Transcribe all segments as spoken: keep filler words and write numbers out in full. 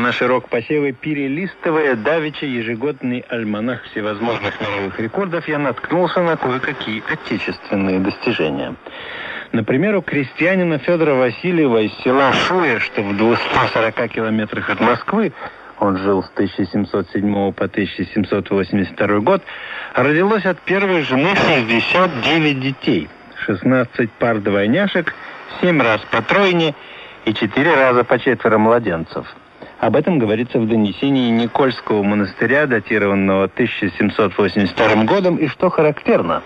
наши рок-посевы, перелистывая давеча ежегодный альманах всевозможных мировых рекордов, я наткнулся на кое-какие отечественные достижения. Например, у крестьянина Федора Васильева из села Шуя, что в двухстах сорока километрах от Москвы, он жил с тысяча семьсот седьмого по тысяча семьсот восемьдесят второй год, родилось от первой жены шестьдесят девять детей, шестнадцать пар двойняшек, семь раз по тройне и четыре раза по четверо младенцев. Об этом говорится в донесении Никольского монастыря, датированного тысяча семьсот восемьдесят вторым годом, и, что характерно,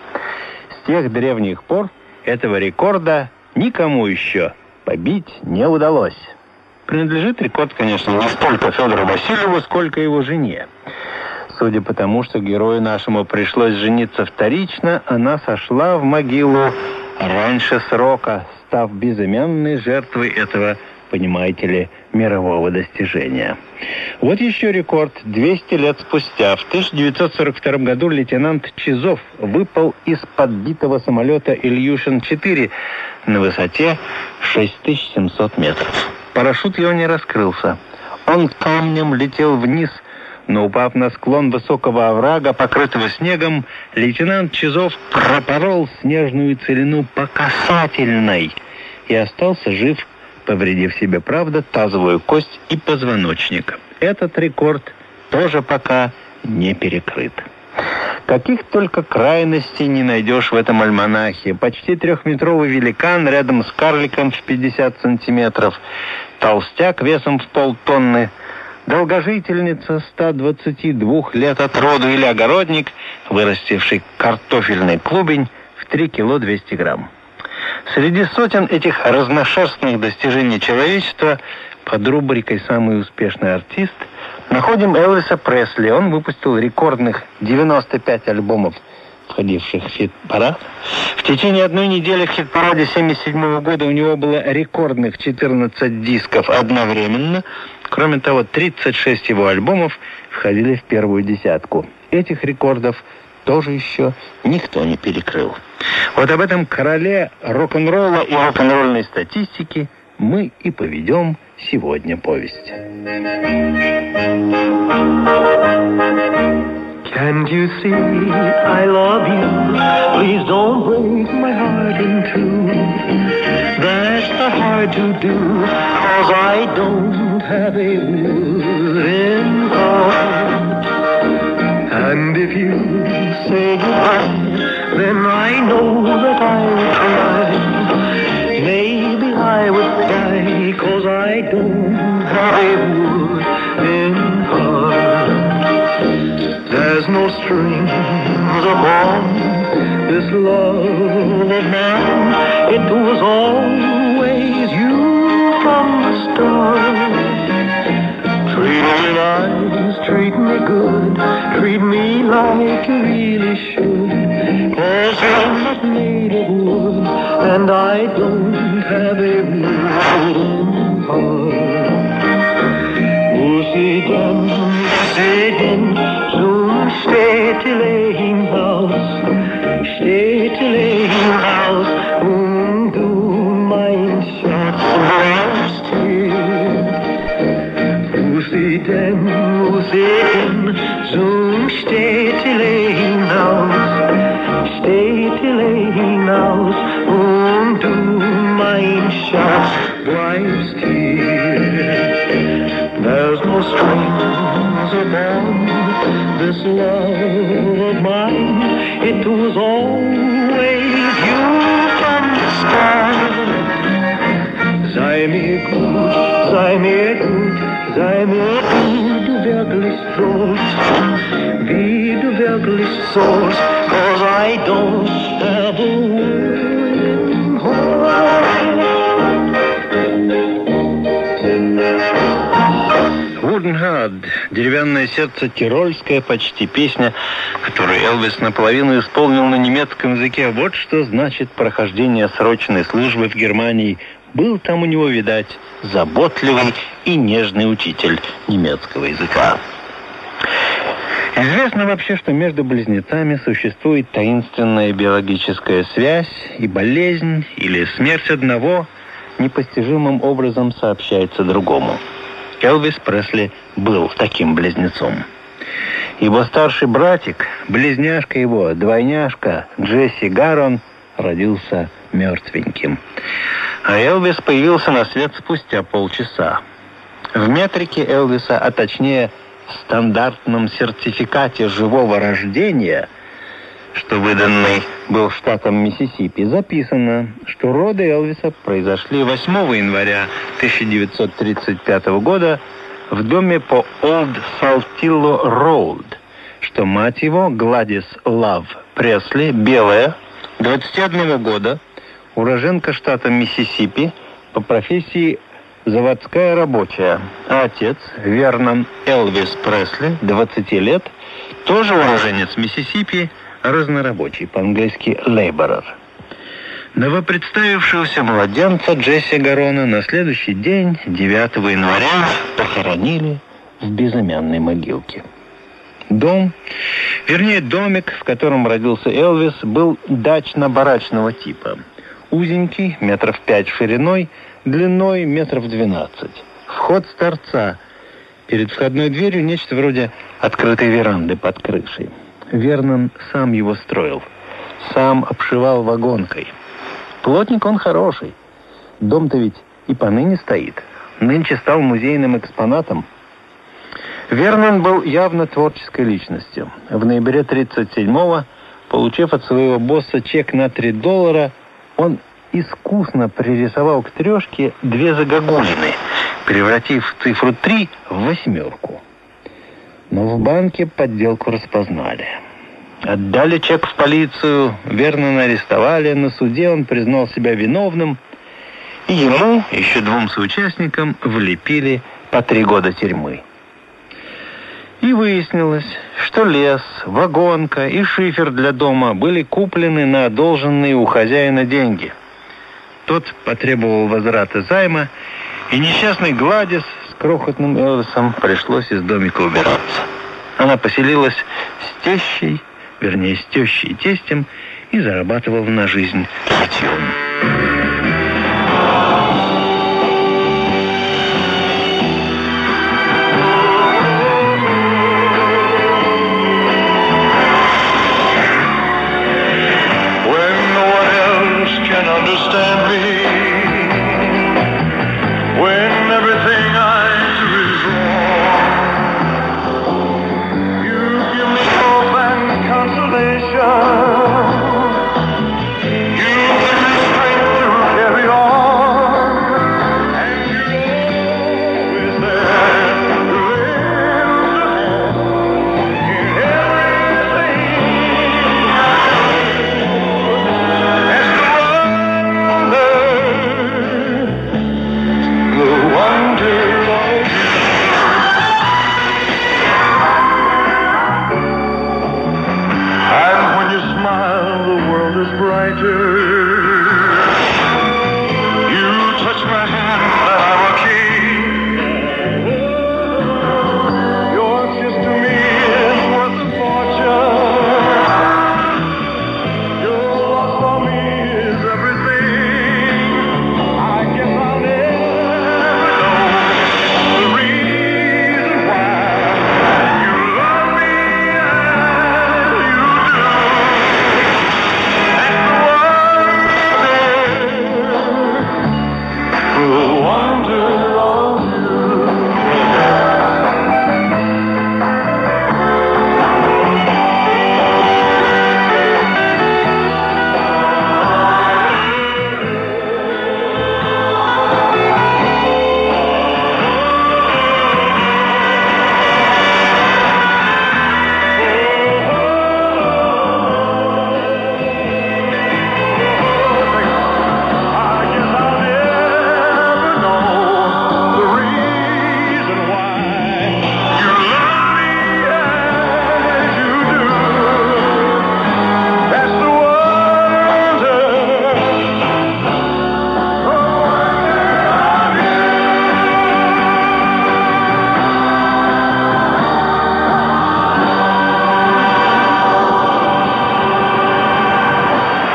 с тех древних пор этого рекорда никому еще побить не удалось. Принадлежит рекорд, конечно, не столько Федору Васильеву, сколько его жене. Судя по тому, что герою нашему пришлось жениться вторично, она сошла в могилу раньше срока, став безымянной жертвой этого, понимаете ли, мирового достижения. Вот еще рекорд. двести лет спустя, в тысяча девятьсот сорок втором году, лейтенант Чизов выпал из подбитого самолета Ильюшин четыре на высоте шесть тысяч семьсот метров. Парашют его не раскрылся. Он камнем летел вниз, но, упав на склон высокого оврага, покрытого снегом, лейтенант Чизов пропорол снежную целину по касательной и остался жив, повредив себе, правда, тазовую кость и позвоночник. Этот рекорд тоже пока не перекрыт. Каких только крайностей не найдешь в этом альманахе. Почти трехметровый великан рядом с карликом в пятьдесят сантиметров, толстяк весом в полтонны, долгожительница ста двадцати двух лет от роду или огородник, вырастивший картофельный клубень в три кило двести грамм. Среди сотен этих разношерстных достижений человечества под рубрикой «Самый успешный артист» находим Элвиса Пресли. Он выпустил рекордных девяносто пять альбомов, входивших в хит-парад. В течение одной недели в хит-параде семьдесят седьмого года у него было рекордных четырнадцать дисков одновременно. Кроме того, тридцать шесть его альбомов входили в первую десятку. Этих рекордов тоже еще никто не перекрыл. Вот об этом короле рок-н-ролла и рок-н-ролльной статистики мы и поведем сегодня повесть. Can't you see I love you? Please don't break my heart in two. That's not hard to do, 'cause I don't have a wooden heart. And if you say goodbye, then I know that I will cry. Maybe I would die, 'cause I don't have a wooden heart. There's no strings upon this love of mine. It was always you from the start. Treat me nice, treat me good, treat me like you really should. 'Cause you're not made of wood, and I don't have a wooden heart. Pussy den, pussy den, zum steht die Lehnhaus, steht die Lehnhaus, und du, mein Schatz, bleibst hier. Pussy den, pussy den, zum steht die Lehnhaus, steht die Lehnhaus, und du, mein Schatz, bleibst hier. There's no strings upon this love of mine. It was always you from the start. Sei mir gut, sei mir gut, sei mir gut, du wirklich sollst, wie du wirklich sollst, 'cause I don't have a wooden heart. Wooden Heart, деревянное сердце, тирольская почти песня, которую Элвис наполовину исполнил на немецком языке. Вот что значит прохождение срочной службы в Германии. Был там у него, видать, заботливый и нежный учитель немецкого языка. Известно вообще, что между близнецами существует таинственная биологическая связь, и болезнь или смерть одного непостижимым образом сообщается другому. Элвис Пресли был таким близнецом. Его старший братик, близняшка его, двойняшка Джесси Гарон, родился мертвеньким. А Элвис появился на свет спустя полчаса. В метрике Элвиса, а точнее в стандартном сертификате живого рождения, что выданный был штатом Миссисипи, записано, что роды Элвиса произошли восьмого января тысяча девятьсот тридцать пятого года в доме по Олд Салтилло Роуд, что мать его, Гладис Лав Пресли, белая, двадцати одного года, уроженка штата Миссисипи, по профессии заводская рабочая, а отец, Вернон Элвис Пресли, двадцати лет, тоже уроженец Миссисипи, разнорабочий, по-английски «laborer». Новопредставившегося младенца Джесси Гарона на следующий день, девятого января, похоронили в безымянной могилке. Дом, вернее домик, в котором родился Элвис, был дачно-барачного типа. Узенький, метров пять шириной, длиной метров двенадцать. Вход с торца. Перед входной дверью нечто вроде открытой веранды под крышей. Вернон сам его строил. Сам обшивал вагонкой. Плотник он хороший. Дом-то ведь и поныне стоит. Нынче стал музейным экспонатом. Вернон был явно творческой личностью. В ноябре тридцать седьмого, получив от своего босса чек на три доллара, он искусно пририсовал к трешке две загогулины, превратив цифру три в восьмерку. Но в банке подделку распознали. Отдали чек в полицию, Вернона арестовали, на суде он признал себя виновным, и ему, еще двум соучастникам, влепили по три года тюрьмы. И выяснилось, что лес, вагонка и шифер для дома были куплены на одолженные у хозяина деньги. Тот потребовал возврата займа, и несчастный Гладис с крохотным Элвисом пришлось из домика убираться. Она поселилась с тещей, вернее, с тещей и тестем, и зарабатывала на жизнь шитьем.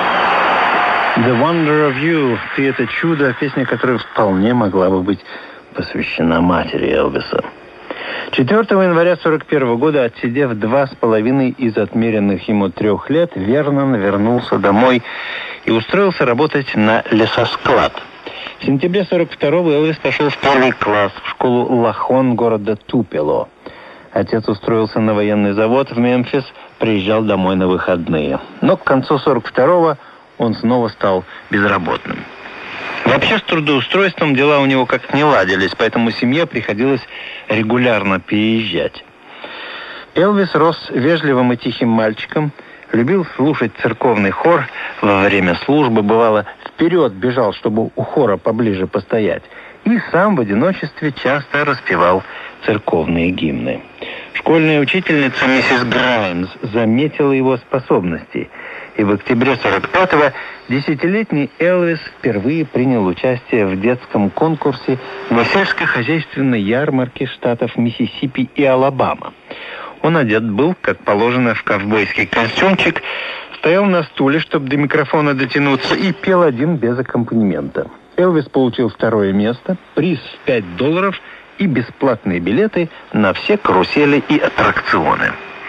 «The Wonder of You» — «Ты — это чудо», песня, которая вполне могла бы быть посвящена матери Элвиса. четвёртого января сорок первого года, отсидев два с половиной из отмеренных ему трех лет, Вернон вернулся домой и устроился работать на лесосклад. В сентябре сорок второго Элвис пошел в первый класс в школу Лахон города Тупело. Отец устроился на военный завод в Мемфис, приезжал домой на выходные. Но к концу сорок второго он снова стал безработным. Вообще с трудоустройством дела у него как-то не ладились, поэтому семье приходилось регулярно переезжать. Элвис рос вежливым и тихим мальчиком, любил слушать церковный хор во время службы, бывало, вперед бежал, чтобы у хора поближе постоять, и сам в одиночестве часто распевал церковные гимны. Школьная учительница миссис Граймс заметила его способности, и в октябре сорок пятого десятилетний Элвис впервые принял участие в детском конкурсе на сельскохозяйственной ярмарке штатов Миссисипи и Алабама. Он одет был, как положено, в ковбойский костюмчик, стоял на стуле, чтобы до микрофона дотянуться, и пел один без аккомпанемента. Элвис получил второе место, приз в пять долларов и бесплатные билеты на все карусели и аттракционы.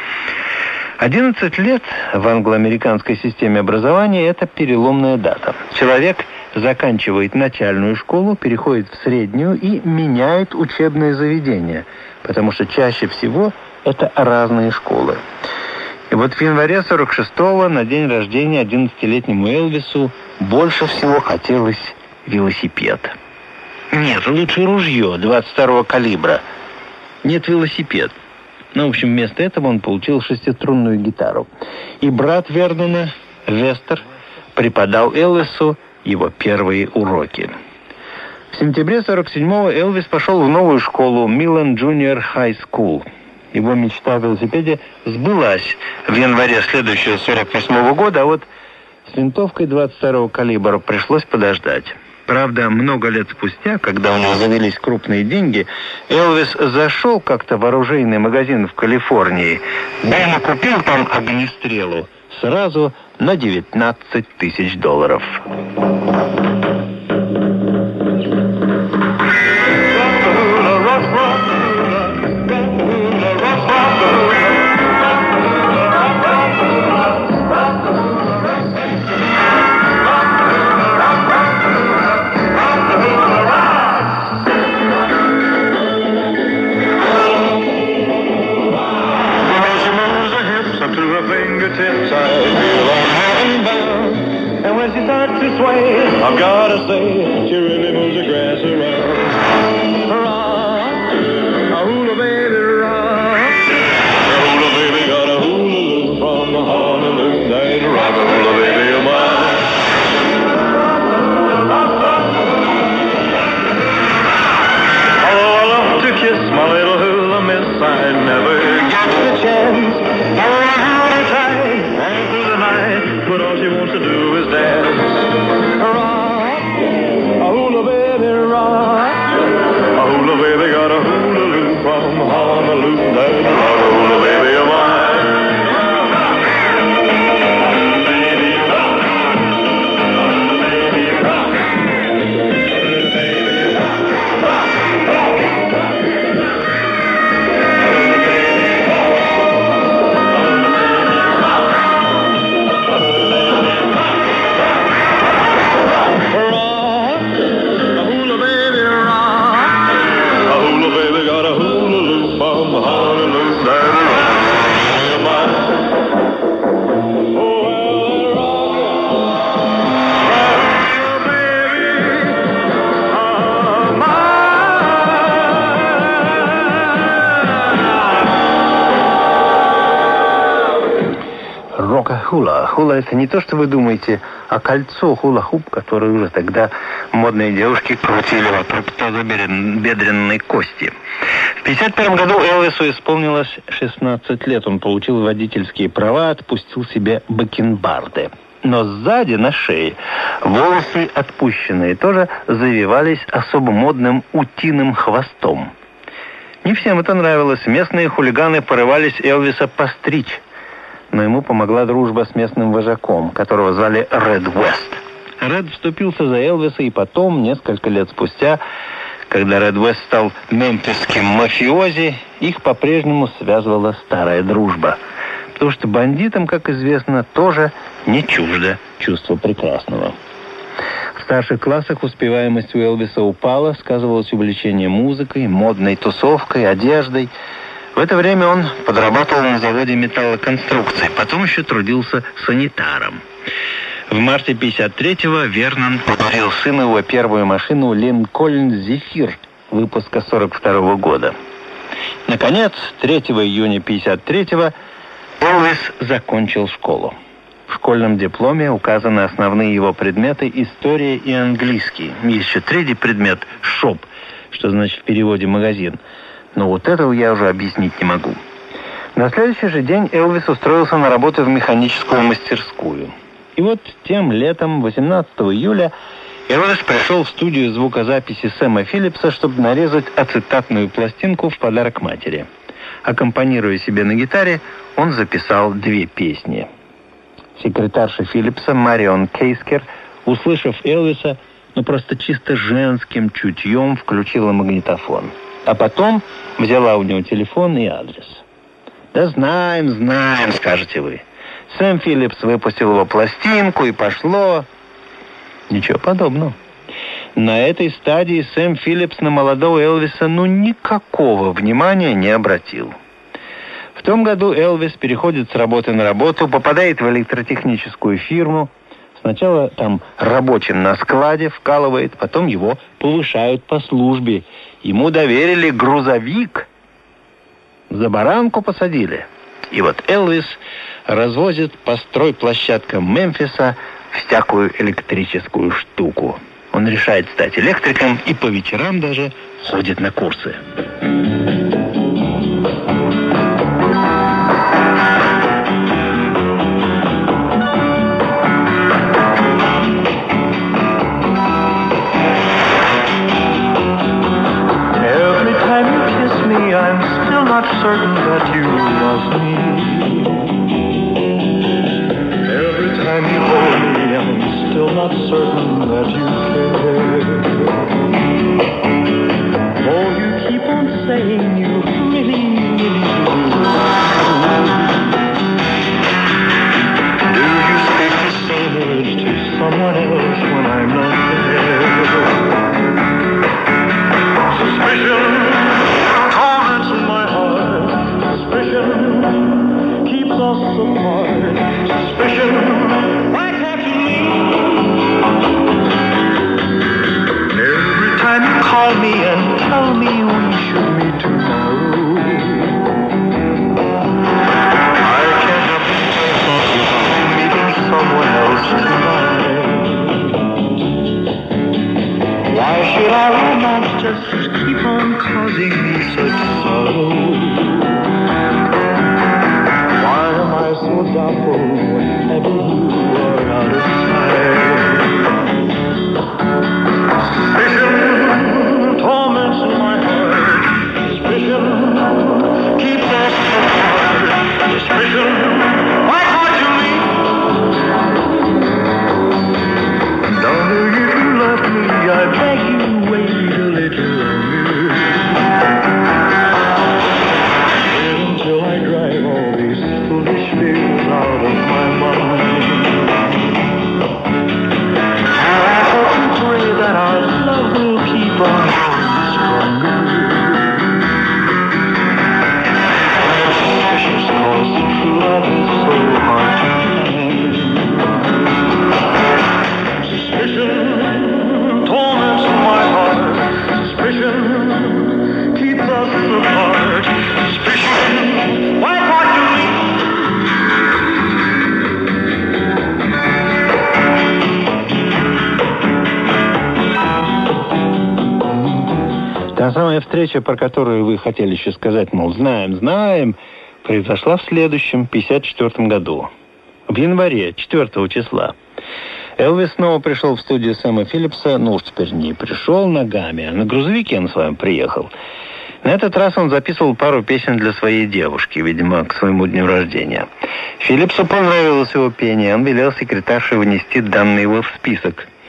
одиннадцать лет в англо-американской системе образования – это переломная дата. Человек заканчивает начальную школу, переходит в среднюю и меняет учебное заведение, потому что чаще всего это разные школы. И вот в январе сорок шестого, на день рождения одиннадцатилетнему Элвису, больше всего хотелось велосипед. Нет, лучше ружье двадцать второго калибра. Нет, велосипед. Ну, в общем, вместо этого он получил шестиструнную гитару. И брат Вернона, Вестер, преподал Элвису его первые уроки. В сентябре сорок седьмого Элвис пошел в новую школу Милан Junior High School. Его мечта о велосипеде сбылась в январе следующего сорок восьмого года, а вот с винтовкой двадцать второго калибра пришлось подождать. Правда, много лет спустя, когда у него завелись крупные деньги, Элвис зашел как-то в оружейный магазин в Калифорнии, да ему купил там огнестрелу сразу на девятнадцать тысяч долларов. I've got to say, she really moves the grass around. Rock, a hula baby, rock. A hula baby got a hula from the Honolulu night. Rock a hula baby of mine. Although I love to kiss my little hula miss, I never get the chance. Oh, I hold her tight and through the night, but all she wants to do is dance. Baby got a hula loop from Honolulu. That's a hula baby of mine. Хула. Хула — это не то, что вы думаете, а кольцо хула-хуп, которое уже тогда модные девушки крутили вокруг тазобедренной кости. В пятьдесят первом году Элвису исполнилось шестнадцать лет. Он получил водительские права, отпустил себе бакенбарды. Но сзади, на шее, волосы отпущенные тоже завивались особо модным утиным хвостом. Не всем это нравилось. Местные хулиганы порывались Элвиса постричь. Но ему помогла дружба с местным вожаком, которого звали Ред Уэст. Ред вступился за Элвиса, и потом, несколько лет спустя, Когда Ред Уэст стал мемфисским мафиози, их по-прежнему связывала старая дружба. Потому что бандитам, как известно, тоже не чуждо чувство прекрасного. В старших классах успеваемость у Элвиса упала, сказывалось увлечение музыкой, модной тусовкой, одеждой. В это время он подрабатывал на заводе металлоконструкций, потом еще трудился санитаром. В марте пятьдесят третьего Вернон подарил сыну его первую машину «Линкольн Зефир» выпуска сорок второго года. Наконец, третьего июня пятьдесят третьего Элвис закончил школу. В школьном дипломе указаны основные его предметы «История» и «Английский». Есть еще третий предмет «Шоп», что значит в переводе «магазин». Но вот этого я уже объяснить не могу. На следующий же день Элвис устроился на работу в механическую мастерскую. И вот тем летом, восемнадцатого июля, Элвис пришел в студию звукозаписи Сэма Филлипса, чтобы нарезать ацетатную пластинку в подарок матери. Аккомпанируя себе на гитаре, он записал две песни. Секретарша Филлипса Марион Кейскер, услышав Элвиса, ну просто чисто женским чутьем включила магнитофон. А потом взяла у него телефон и адрес. «Да знаем, знаем», скажете вы. Сэм Филлипс выпустил его пластинку, и пошло. Ничего подобного. На этой стадии Сэм Филлипс на молодого Элвиса ну никакого внимания не обратил. В том году Элвис переходит с работы на работу, попадает в электротехническую фирму. Сначала там рабочим на складе вкалывает, потом его повышают по службе. Ему доверили грузовик. За баранку посадили. И вот Элвис развозит по стройплощадкам Мемфиса всякую электрическую штуку. Он решает стать электриком и по вечерам даже ходит на курсы. I'm still not certain that you love me. Every time you hold me, I'm still not certain that you care. Oh, you keep on saying you really, really do. Do you speak the same words to someone else when I'm not there? Suspicion keeps us apart. Suspicion, why can't you leave? Every time you call me and tell me we should meet tomorrow, I can't help myself without meeting someone else tonight. Why should our romance just keep on causing me such sorrow? So doubtful whenever you are out of sight. Suspicion torments my heart. Suspicion keeps us apart. Suspicion, why can't you leave? And darling, if you love me, I beg you wait a little longer. Until I drive all these foolish fears out of my mind. And I hope and pray that our love will keep on growing stronger. I'm suspicious 'cause true love is so hard to find. Suspicion torments my heart. Suspicion keeps us apart. Suspicion, why can't you leave? Та самая встреча, про которую вы хотели еще сказать, мол, знаем, знаем, произошла в следующем, пятьдесят четвёртом году. В январе, четвёртого числа. Элвис снова пришел в студию Сэма Филлипса, ну уж теперь не пришел ногами, а на грузовике он с вами приехал. На этот раз он записывал пару песен для своей девушки, видимо, к своему дню рождения. Филлипсу понравилось его пение, он велел секретарше внести данные его в список.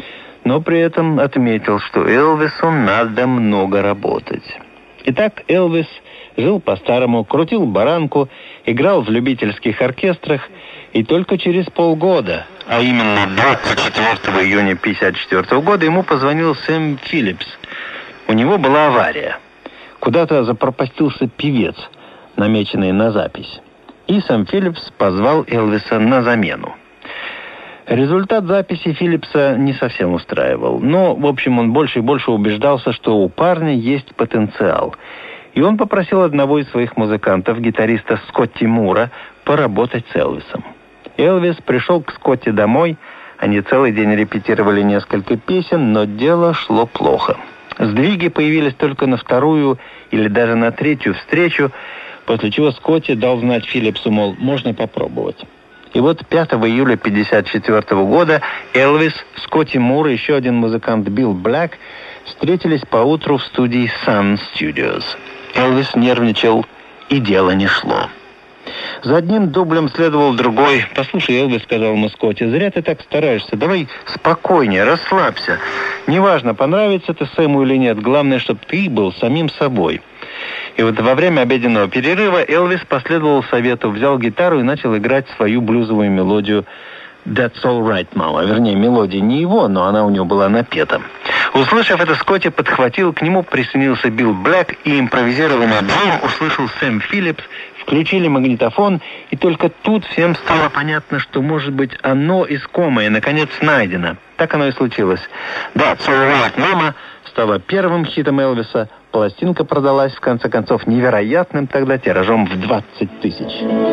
но при этом отметил, что Элвису надо много работать. Итак, Элвис жил по-старому, крутил баранку, играл в любительских оркестрах, и только через полгода, а именно двадцать четвёртого июня тысяча девятьсот пятьдесят четвёртого года, ему позвонил Сэм Филлипс. У него была авария. Куда-то запропастился певец, намеченный на запись. И Сэм Филлипс позвал Элвиса на замену. Результат записи Филлипса не совсем устраивал. Но, в общем, он больше и больше убеждался, что у парня есть потенциал. И он попросил одного из своих музыкантов, гитариста Скотти Мура, поработать с Элвисом. Элвис пришел к Скотти домой. Они целый день репетировали несколько песен, но дело шло плохо. Сдвиги появились только на вторую или даже на третью встречу, после чего Скотти дал знать Филлипсу, мол, можно попробовать. И вот пятого июля тысяча девятьсот пятьдесят четвёртого года Элвис, Скотти Мур и еще один музыкант Билл Блэк встретились поутру в студии Sun Studios. Элвис нервничал, и дело не шло. За одним дублем следовал другой. «Послушай, Элвис, — сказал ему Скотти, — зря ты так стараешься. Давай спокойнее, расслабься. Неважно, понравится ты Сэму или нет. Главное, чтобы ты был самим собой». И вот во время обеденного перерыва Элвис последовал совету, взял гитару и начал играть свою блюзовую мелодию «That's all right, мама». Вернее, мелодия не его, но она у него была напета. Услышав это, Скотти подхватил, к нему присоединился Билл Блэк, и импровизированный джем услышал Сэм Филлипс. Включили магнитофон, и только тут всем стало понятно, что, может быть, оно искомое наконец найдено. Так оно и случилось. «That's all right, мама» стала первым хитом Элвиса. Пластинка продалась, в конце концов, невероятным тогда тиражом в двадцать тысяч.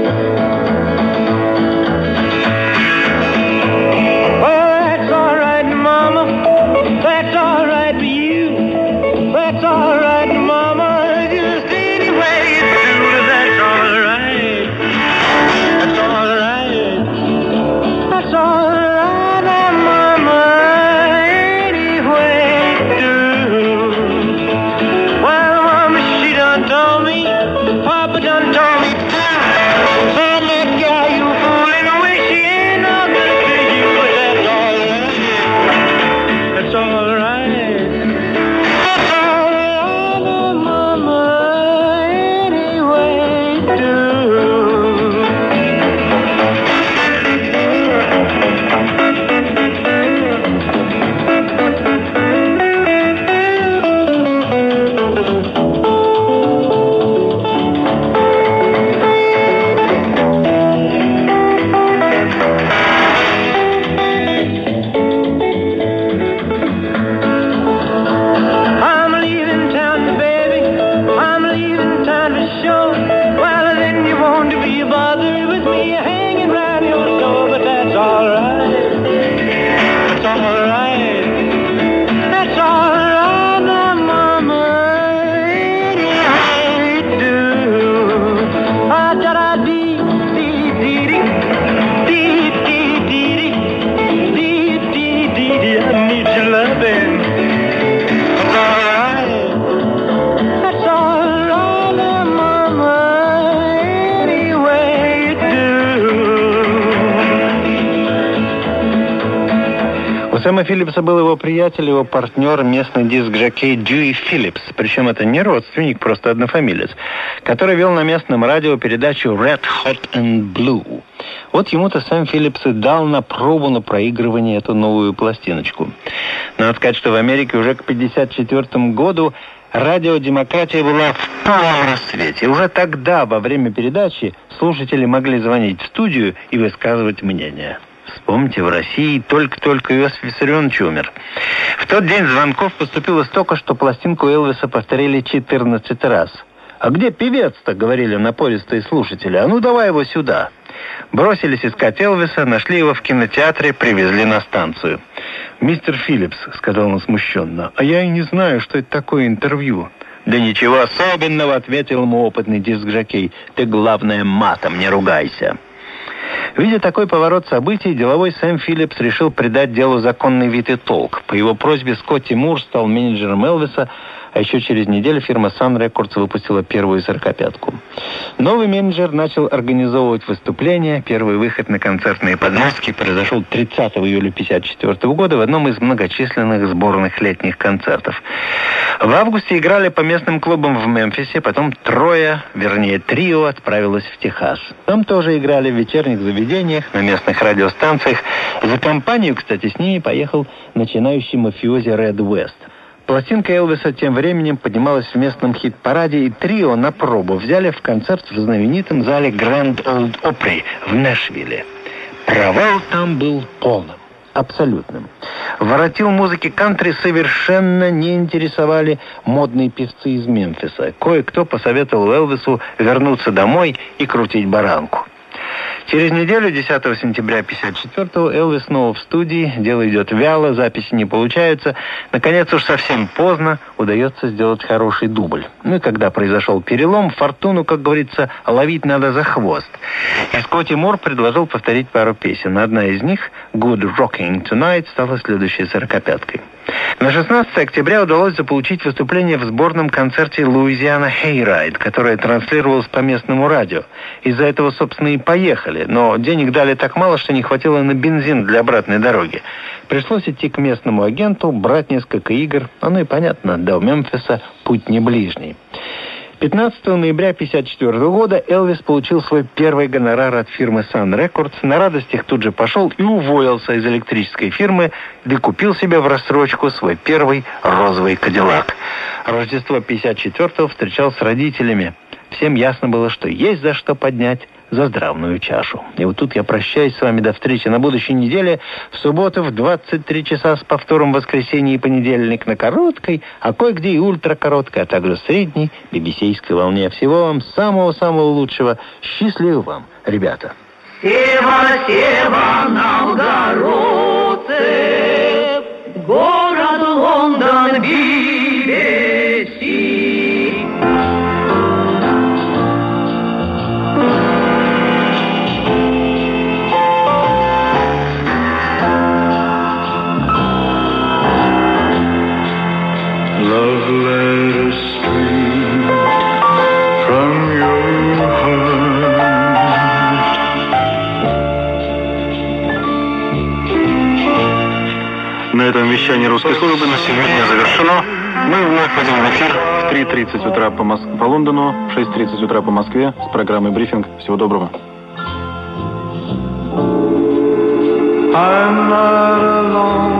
Сэма Филлипса был его приятель, его партнер, местный диск-жокей Дьюи Филлипс. Причем это не родственник, просто однофамилец, который вел на местном радио передачу Red Hot and Blue. Вот ему-то Сэм Филлипс и дал на пробу на проигрывание эту новую пластиночку. Надо сказать, что в Америке уже к пятьдесят четвёртому году радиодемократия была в полном расцвете. И уже тогда, во время передачи, слушатели могли звонить в студию и высказывать мнение. Вспомните, в России только-только Иосиф Виссарионович умер. В тот день звонков поступило столько, что пластинку Элвиса повторили четырнадцать раз. «А где певец-то?» — говорили напористые слушатели. «А ну давай его сюда». Бросились искать Элвиса, нашли его в кинотеатре, привезли на станцию. «Мистер Филлипс», — сказал он смущенно, — «а я и не знаю, что это такое интервью». «Да ничего особенного», — ответил ему опытный диск-жокей. «Ты, главное, матом не ругайся». Видя такой поворот событий, деловой Сэм Филлипс решил придать делу законный вид и толк. По его просьбе Скотти Мур стал менеджером Элвиса, А еще через неделю фирма Sun Records выпустила первую сорокопятку. Новый менеджер начал организовывать выступления. Первый выход на концертные подмостки произошел тридцатого июля тысяча девятьсот пятьдесят четвёртого года в одном из многочисленных сборных летних концертов. В августе играли по местным клубам в Мемфисе, потом трое, вернее трио, отправилось в Техас. Там тоже играли в вечерних заведениях, на местных радиостанциях. За компанию, кстати, с ними поехал начинающий мафиози Ред Уэст. Пластинка Элвиса тем временем поднималась в местном хит-параде, и трио на пробу взяли в концерт в знаменитом зале Grand Ole Opry в Нэшвилле. Провал там был полным. Абсолютным. Воротил музыки кантри совершенно не интересовали модные певцы из Мемфиса. Кое-кто посоветовал Элвису вернуться домой и крутить баранку. Через неделю, десятого сентября тысяча девятьсот пятьдесят четвёртого, Элвис снова в студии, дело идет вяло, записи не получаются. Наконец, уж совсем поздно, удается сделать хороший дубль. Ну и когда произошел перелом, фортуну, как говорится, ловить надо за хвост. И Скотти Мур предложил повторить пару песен. Одна из них, «Good Rocking Tonight», стала следующей сорокопяткой. На шестнадцатого октября удалось заполучить выступление в сборном концерте «Луизиана Хейрайд», которое транслировалось по местному радио. Из-за этого, собственно, и поехали. Но денег дали так мало, что не хватило на бензин для обратной дороги. Пришлось идти к местному агенту, брать несколько игр. Оно и понятно, до Мемфиса путь не ближний. пятнадцатого ноября тысяча девятьсот пятьдесят четвёртого года Элвис получил свой первый гонорар от фирмы Sun Records. На радостях тут же пошел и уволился из электрической фирмы, да купил себе в рассрочку свой первый розовый Кадиллак. Рождество пятьдесят четвёртого встречал с родителями. Всем ясно было, что есть за что поднять заздравную чашу. И вот тут я прощаюсь с вами до встречи на будущей неделе. В субботу в двадцать три часа с повтором в воскресенье и понедельник на короткой, а кое-где и ультракороткой, а также средней би би си-ской волне. Всего вам самого-самого лучшего. Счастливо вам, ребята. Сева, сева, новгородцы, город Лондон, би би си. Love letters stream from your heart. На этом вещание русской службы на сегодня завершено. Мы вновь пойдем в эфир в три тридцать утра по, Моск... по Лондону, в шесть тридцать утра по Москве с программой «Брифинг». Всего доброго. I'm not alone.